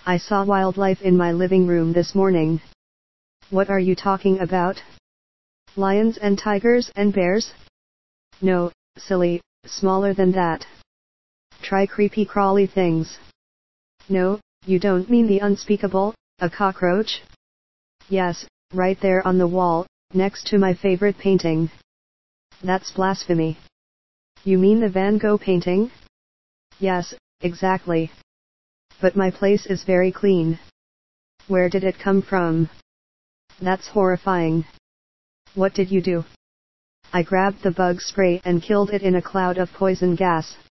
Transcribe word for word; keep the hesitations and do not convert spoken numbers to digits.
I saw wildlife in my living room this morning. What are you talking about? Lions and tigers and bears? No, silly, smaller than that. Try creepy crawly things. No, you don't mean the unspeakable, a cockroach? Yes, right there on the wall, next to my favorite painting. That's blasphemy. You mean the Van Gogh painting? Yes, exactly. But my place is very clean. Where did it come from? That's horrifying. What did you do? I grabbed the bug spray and killed it in a cloud of poison gas.